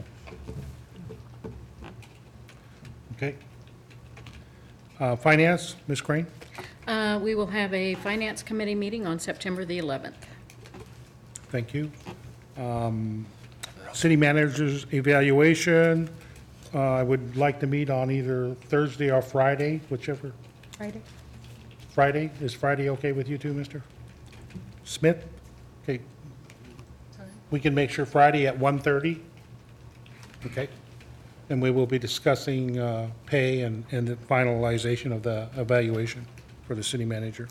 Okay. Uh, Finance, Miz Crane? Uh, We will have a Finance Committee meeting on September the eleventh. Thank you. Um, City Manager's evaluation, uh, I would like to meet on either Thursday or Friday, whichever. Friday? Friday? Is Friday okay with you too, Mister Smith? Okay. We can make sure Friday at one thirty? Okay. And we will be discussing uh, pay and and the finalization of the evaluation for the city manager.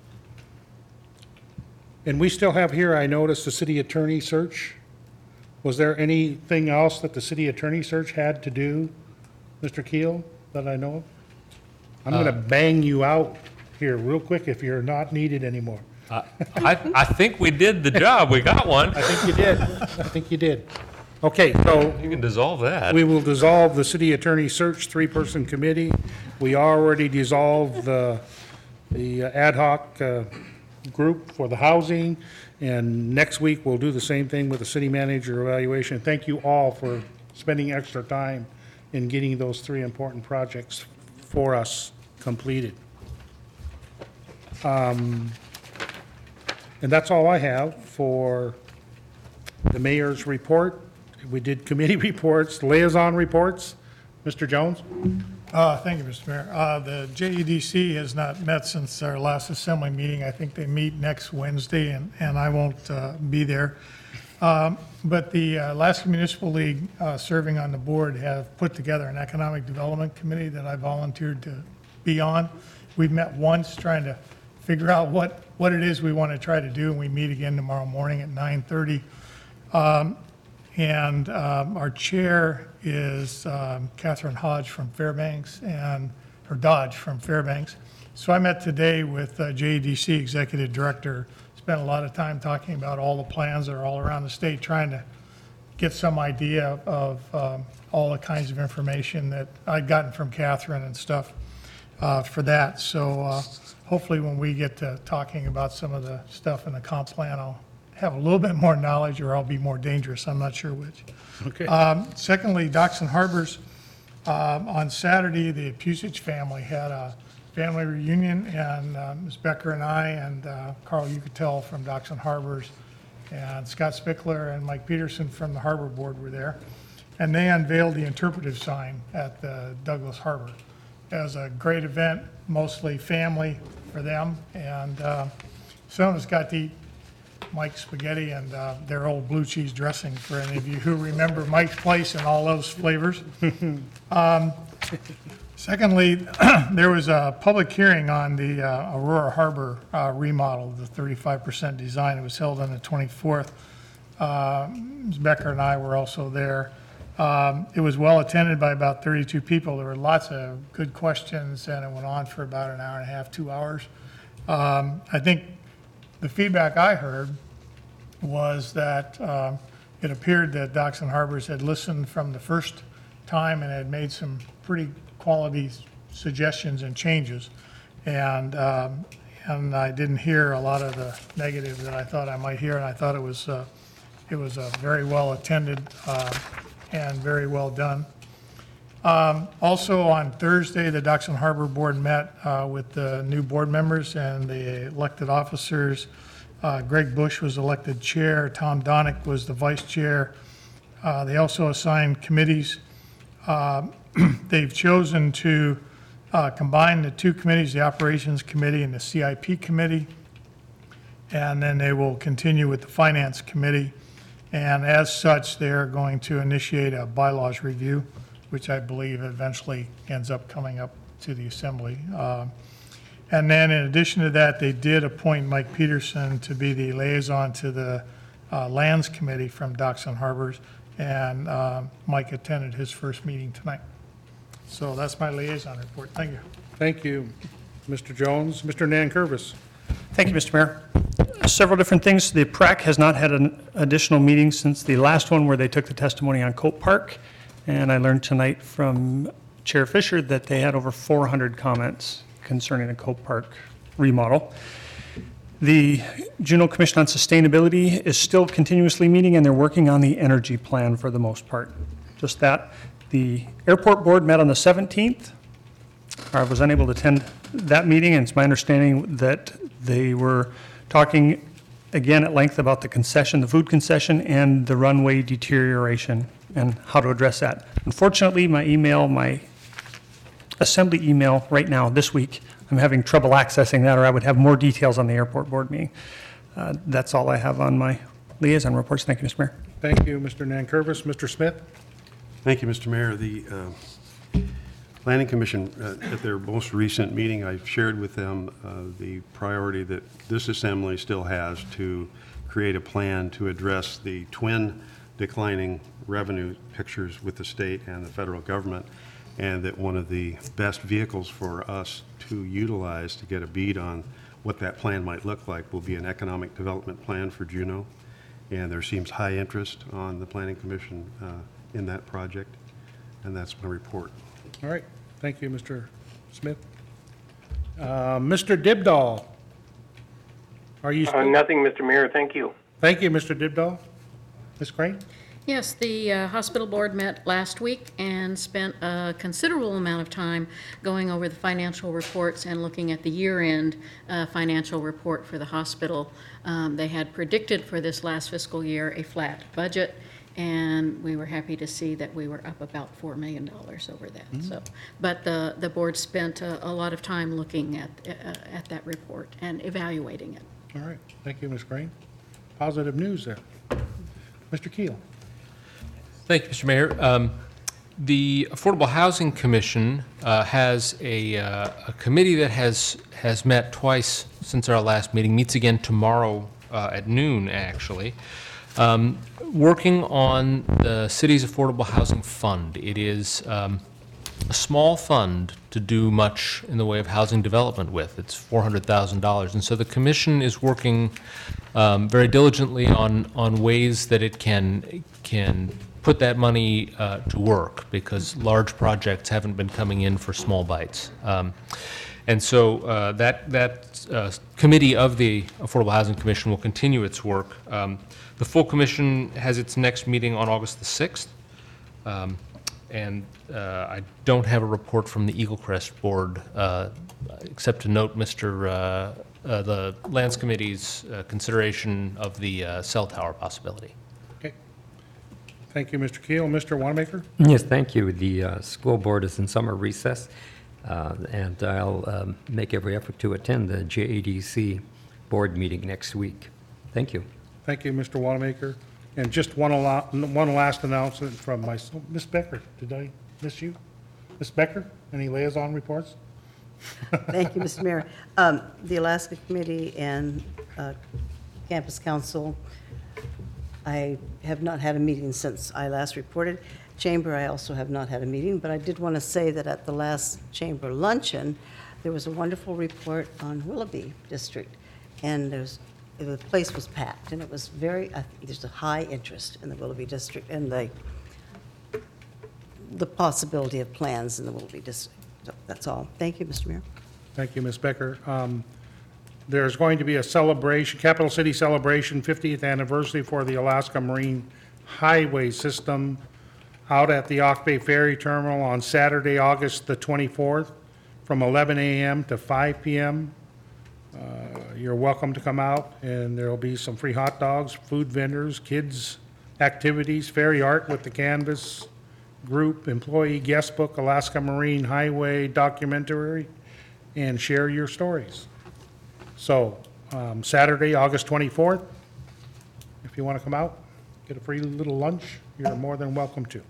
And we still have here, I noticed, the city attorney search. Was there anything else that the city attorney search had to do, Mister Keel, that I know of? I'm going to bang you out here real quick if you're not needed anymore. I, I think we did the job. We got one. I think you did. I think you did. Okay, so You can dissolve that. we will dissolve the city attorney search three-person committee. We already dissolved the, the ad hoc uh, group for the housing, and next week we'll do the same thing with the city manager evaluation. Thank you all for spending extra time in getting those three important projects for us completed. Um, And that's all I have for the mayor's report. We did committee reports, liaison reports. Mister Jones? Uh, Thank you, Mister Mayor. Uh, The J E D C has not met since our last assembly meeting. I think they meet next Wednesday, and and I won't uh, be there. Um, But the uh, Alaska Municipal League, uh, serving on the board, have put together an economic development committee that I volunteered to be on. We've met once trying to figure out what, what it is we want to try to do, and we meet again tomorrow morning at nine thirty. Um, And um, our chair is um, Catherine Hodge from Fairbanks, and, or Dodge from Fairbanks. So I met today with uh, J E D C Executive Director, spent a lot of time talking about all the plans that are all around the state, trying to get some idea of um, all the kinds of information that I'd gotten from Catherine and stuff uh, for that. So uh, hopefully when we get to talking about some of the stuff in the comp plan, I'll have a little bit more knowledge, or I'll be more dangerous. I'm not sure which. Okay. Um, Secondly, Docks and Harbors, um, on Saturday, the Pusich family had a family reunion, and uh, Miz Becker and I and uh, Carl Yucatel from Docks and Harbors and Scott Spickler and Mike Peterson from the Harbor Board were there. And they unveiled the interpretive sign at the Douglas Harbor. It was a great event, mostly family for them, and uh, some of us got to eat Mike's spaghetti and uh, their old blue cheese dressing, for any of you who remember Mike's Place and all those flavors. Um, Secondly, there was a public hearing on the uh, Aurora Harbor uh, remodel, the thirty-five percent design. It was held on the twenty-fourth. Uh, Miz Becker and I were also there. Um, It was well-attended by about thirty-two people. There were lots of good questions, and it went on for about an hour and a half, two hours. Um, I think the feedback I heard was that um, it appeared that Docks and Harbors had listened from the first time and had made some pretty quality suggestions and changes. And, um, and I didn't hear a lot of the negative that I thought I might hear, and I thought it was uh, It was a very well-attended uh, and very well done. Um, Also, on Thursday, the Dockson Harbor Board met uh, with the new board members and the elected officers. Uh, Greg Bush was elected chair, Tom Donick was the vice chair. Uh, They also assigned committees. Uh, They've chosen to uh, combine the two committees, the Operations Committee and the C I P Committee, and then they will continue with the Finance Committee. And as such, they're going to initiate a bylaws review, which I believe eventually ends up coming up to the Assembly. Uh, And then in addition to that, they did appoint Mike Peterson to be the liaison to the uh, Lands Committee from Docks and Harbors, and uh, Mike attended his first meeting tonight. So that's my liaison report. Thank you. Thank you, Mister Jones. Mister Nankervis. Thank you, Mister Mayor. Several different things. The P R A C has not had an additional meeting since the last one where they took the testimony on Cope Park. And I learned tonight from Chair Fisher that they had over four hundred comments concerning the Cope Park remodel. The Juneau Commission on Sustainability is still continuously meeting, and they're working on the energy plan for the most part. Just that. The Airport Board met on the seventeenth. I was unable to attend that meeting, and it's my understanding that they were talking again at length about the concession, the food concession, and the runway deterioration and how to address that. Unfortunately, my email, my assembly email right now, this week, I'm having trouble accessing that, or I would have more details on the Airport Board meeting. Uh, That's all I have on my liaison reports. Thank you, Mister Mayor. Thank you, Mister Nankervis. Mister Smith? Thank you, Mister Mayor. The uh, Planning Commission, uh, at their most recent meeting, I shared with them uh, the priority that this assembly still has to create a plan to address the twin declining revenue pictures with the state and the federal government, and that one of the best vehicles for us to utilize to get a bead on what that plan might look like will be an economic development plan for Juneau. And there seems high interest on the Planning Commission uh, in that project, and that's my report. All right. Thank you, Mister Smith. Uh, Mister Dibdahl? Are you? Uh, Nothing, Mister Mayor, thank you. Thank you, Mister Dibdahl. Miz Crane? Yes, the uh, hospital board met last week and spent a considerable amount of time going over the financial reports and looking at the year-end uh, financial report for the hospital. Um, They had predicted for this last fiscal year a flat budget, and we were happy to see that we were up about four million dollars over that. Mm-hmm. So, but the, the board spent a, a lot of time looking at, uh, at that report and evaluating it. All right. Thank you, Miz Crane. Positive news there. Mister Keel? Thank you, Mister Mayor. Um, The Affordable Housing Commission uh, has a, uh, a committee that has, has met twice since our last meeting, meets again tomorrow uh, at noon, actually, um, working on the city's Affordable Housing Fund. It is um, a small fund to do much in the way of housing development with. It's four hundred thousand dollars. And so the commission is working um, very diligently on, on ways that it can, can put that money uh, to work, because large projects haven't been coming in for small bites. Um, and so uh, that, that uh, committee of the Affordable Housing Commission will continue its work. Um, the full commission has its next meeting on August the sixth. Um, and uh, I don't have a report from the Eagle Crest Board, uh, except to note Mister Uh, uh, the Lands Committee's uh, consideration of the uh, cell tower possibility. Okay. Thank you, Mister Keel. Mister Wanamaker? Yes, thank you. The uh, school board is in summer recess, uh, and I'll um, make every effort to attend the J A D C board meeting next week. Thank you. Thank you, Mister Wanamaker. And just one, alo- one last announcement from myself. Miz Becker, did I miss you? Miz Becker, any liaison reports? Thank you, Mister Mayor. Um, The Alaska Committee and uh, Campus Council, I have not had a meeting since I last reported. Chamber, I also have not had a meeting, but I did want to say that at the last Chamber luncheon, there was a wonderful report on Willoughby District, and there's, the place was packed, and it was very, uh, there's a high interest in the Willoughby District and the, the possibility of plans in the Willoughby District. So that's all. Thank you, Mister Mayor. Thank you, Miz Becker. Um, there's going to be a celebration, Capital City Celebration fiftieth anniversary for the Alaska Marine Highway System out at the Auk Bay Ferry Terminal on Saturday, August the twenty-fourth, from eleven a.m. to five p.m. Uh, You're welcome to come out, and there'll be some free hot dogs, food vendors, kids' activities, ferry art with the Canvas Group, employee guest book, Alaska Marine Highway documentary, and share your stories. So, um, Saturday, August twenty-fourth, if you want to come out, get a free little lunch, you're more than welcome to.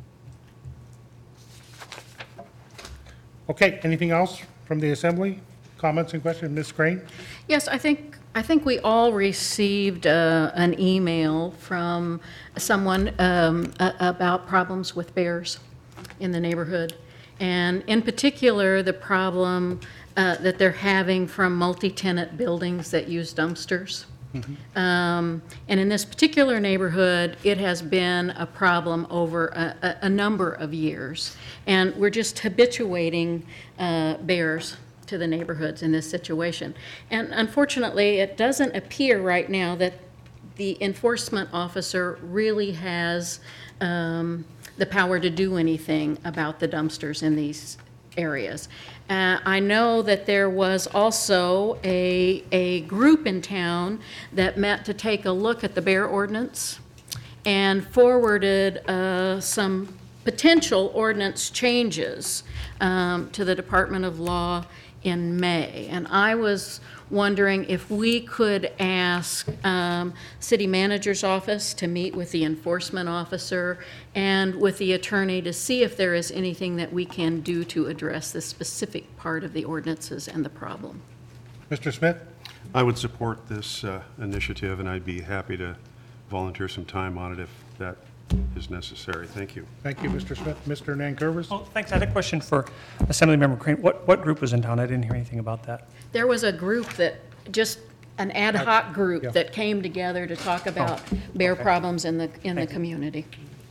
Okay, anything else from the Assembly? Comments and questions? Miz Crane? Yes, I think, I think we all received uh, an email from someone um, a- about problems with bears in the neighborhood. And in particular, the problem uh, that they're having from multi-tenant buildings that use dumpsters. Um, And in this particular neighborhood, it has been a problem over a, a, a number of years. And we're just habituating uh, bears to the neighborhoods in this situation. And unfortunately, it doesn't appear right now that the enforcement officer really has um, the power to do anything about the dumpsters in these areas. Uh, I know that there was also a, a group in town that met to take a look at the bear ordinance and forwarded uh, some potential ordinance changes um, to the Department of Law in May. And I was wondering if we could ask um, City Manager's office to meet with the enforcement officer and with the attorney to see if there is anything that we can do to address this specific part of the ordinances and the problem. Mister Smith? I would support this uh, initiative, and I'd be happy to volunteer some time on it if that is necessary. Thank you. Thank you, Mister Smith. Mister Nankervis? Oh, thanks. I had a question for Assemblymember Crane. What, what group was in town? I didn't hear anything about that. There was a group that, just an ad hoc Yeah. group that came together to talk about bear problems in the, in the community.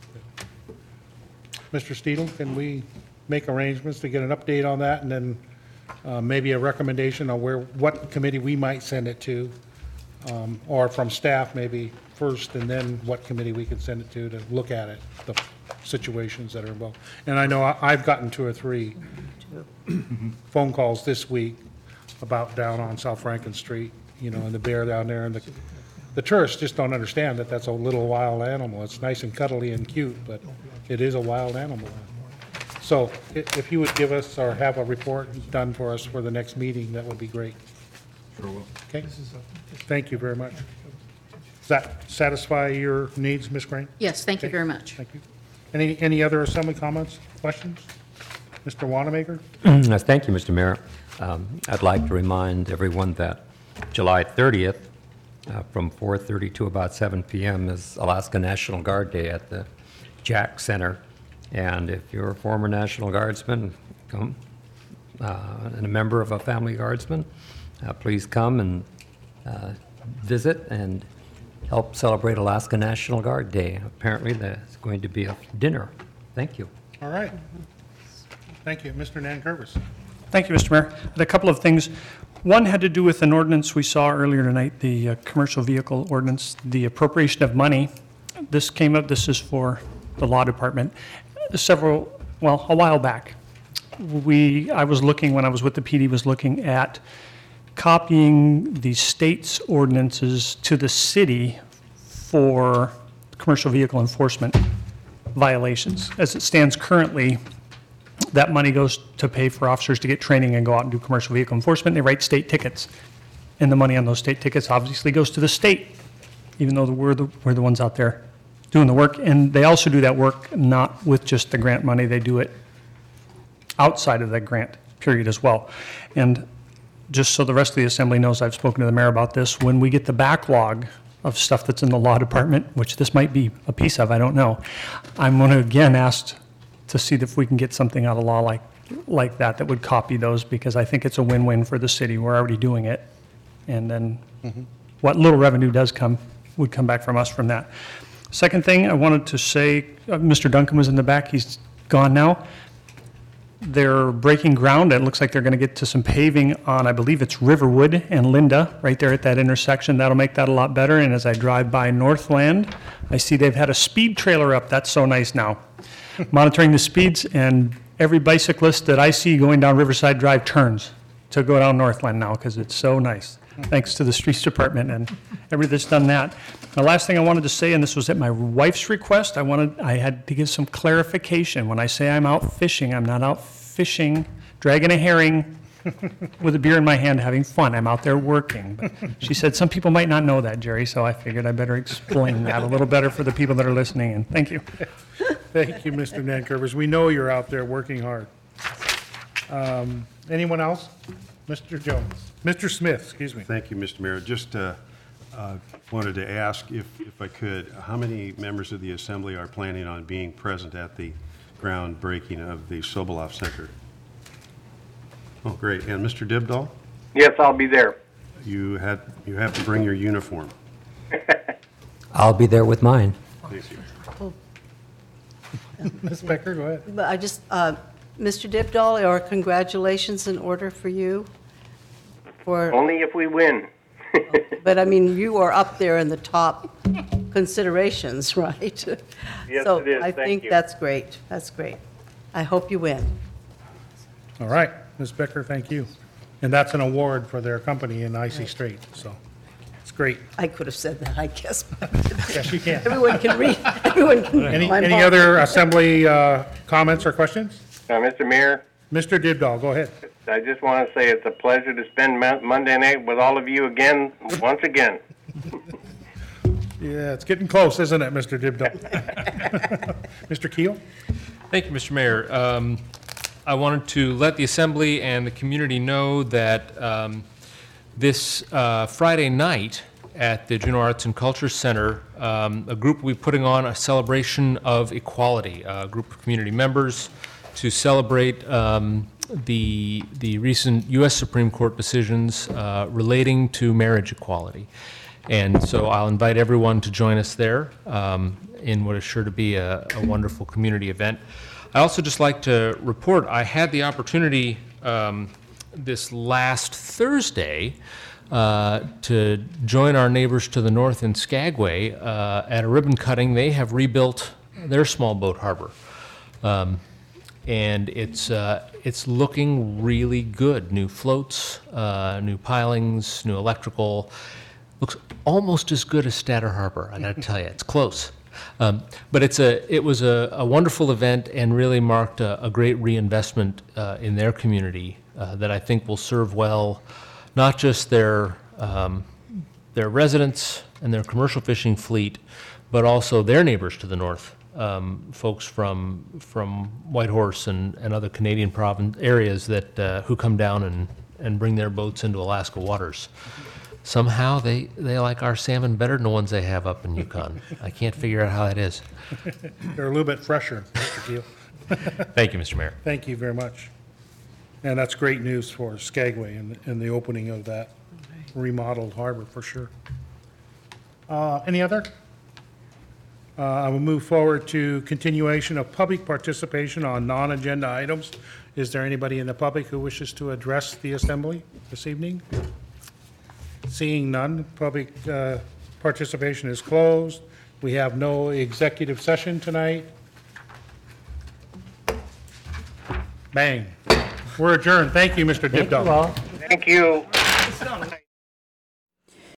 Mister Steedle, can we make arrangements to get an update on that, and then uh, maybe a recommendation on where, what committee we might send it to, um, or from staff maybe first, and then what committee we could send it to, to look at it, the situations that are involved. And I know I- I've gotten two or three phone calls this week about down on South Franklin Street, you know, and the bear down there, and the, the tourists just don't understand that that's a little wild animal. It's nice and cuddly and cute, but it is a wild animal. So i- if you would give us, or have a report done for us for the next meeting, that would be great. Sure will. Okay? Thank you very much. Does that satisfy your needs, Miz Crane? Yes, thank you Okay. very much. Thank you. Any, any other Assembly comments, questions? Mister Wanamaker? Uh, Thank you, Mister Mayor. Um, I'd like to remind everyone that July thirtieth, uh, from four thirty to about seven p.m. is Alaska National Guard Day at the Jack Center. And if you're a former National Guardsman, come, uh, and a member of a family guardsman, uh, please come and uh, visit and help celebrate Alaska National Guard Day. Apparently, there's going to be a dinner. Thank you. All right. Thank you. Mister Nankervis? Thank you, Mister Mayor. I had a couple of things. One had to do with an ordinance we saw earlier tonight, the uh, commercial vehicle ordinance, the appropriation of money. This came up, this is for the law department, several, well, a while back. We, I was looking, when I was with the P D, was looking at copying the state's ordinances to the city for commercial vehicle enforcement violations. As it stands currently, that money goes to pay for officers to get training and go out and do commercial vehicle enforcement. They write state tickets. And the money on those state tickets obviously goes to the state, even though we're the, we're the ones out there doing the work. And they also do that work not with just the grant money. They do it outside of the grant period as well. And just so the rest of the assembly knows, I've spoken to the mayor about this, when we get the backlog of stuff that's in the law department, which this might be a piece of, I don't know, I'm going to again ask to see if we can get something out of law like, like that, that would copy those, because I think it's a win-win for the city. We're already doing it. And then what little revenue does come, would come back from us from that. Second thing I wanted to say, uh, Mister Duncan was in the back, he's gone now. they're breaking ground. It looks like they're going to get to some paving on, I believe it's Riverwood and Linda, right there at that intersection. That'll make that a lot better. And as I drive by Northland, I see they've had a speed trailer up. That's so nice now. Monitoring the speeds, and every bicyclist that I see going down Riverside Drive turns to go down Northland now because it's so nice. Thanks to the streets department and everybody that's done that. The last thing I wanted to say, and this was at my wife's request, I wanted, I had to give some clarification. When I say I'm out fishing, I'm not out fishing, dragging a herring with a beer in my hand, having fun. I'm out there working. But she said some people might not know that, Jerry, so I figured I better explain that a little better for the people that are listening. And thank you. Thank you, Mister Nankervis. We know you're out there working hard. Um, Anyone else? Mister Jones? Mister Smith, excuse me. Thank you, Mister Mayor. Just uh, uh, wanted to ask, if, if I could, how many members of the Assembly are planning on being present at the groundbreaking of the Sobolov Center? Oh, great. And Mister Dibdahl? Yes, I'll be there. You had, you have to bring your uniform. I'll be there with mine. Thank you. Miz Becker, go ahead. But I just, uh, Mister Dibdahl, or congratulations in order for you for, Only if we win. but I mean, you are up there in the top considerations, right? Yes, So it is. I Thank think you. that's great. That's great. I hope you win. All right, Miz Becker, thank you. And that's an award for their company in Icy Strait, so it's great. I could have said that, I guess. but Yes, you can. Everyone can read, everyone can read Any, my any mind. other Assembly uh, comments or questions? Uh, Mister Mayor, Mister Dibdahl, go ahead. I just want to say it's a pleasure to spend Mon- Monday night with all of you again, once again. Yeah, it's getting close, isn't it, Mister Dibdahl? Mister Keel? Thank you, Mister Mayor. Um, I wanted to let the Assembly and the community know that um, this uh, Friday night at the Juneau Arts and Culture Center, um, a group will be putting on a celebration of equality, a group of community members to celebrate um, the, the recent U S Supreme Court decisions uh, relating to marriage equality. And so I'll invite everyone to join us there um, in what is sure to be a, a wonderful community event. I also just like to report, I had the opportunity um, this last Thursday uh, to join our neighbors to the north in Skagway uh, at a ribbon cutting. They have rebuilt their small boat harbor. Um, and it's, uh, it's looking really good. New floats, uh, new pilings, new electrical. Looks almost as good as Statter Harbor, I gotta tell you, it's close. Um, but it's a, it was a, a wonderful event and really marked a, a great reinvestment uh, in their community uh, that I think will serve well, not just their, um, their residents and their commercial fishing fleet, but also their neighbors to the north, um, folks from, from Whitehorse and, and other Canadian province areas that, uh, who come down and, and bring their boats into Alaska waters. Somehow they, they like our salmon better than the ones they have up in Yukon. I can't figure out how that is. They're a little bit fresher, Mister Keel. Thank you, Mister Mayor. Thank you very much. And that's great news for Skagway and, and the opening of that remodeled harbor, for sure. Uh, Any other? Uh, I will move forward to continuation of public participation on non-agenda items. Is there anybody in the public who wishes to address the Assembly this evening? Seeing none, public uh, participation is closed. We have no executive session tonight. Bang. We're adjourned. Thank you, Mister Dibdahl. Thank you.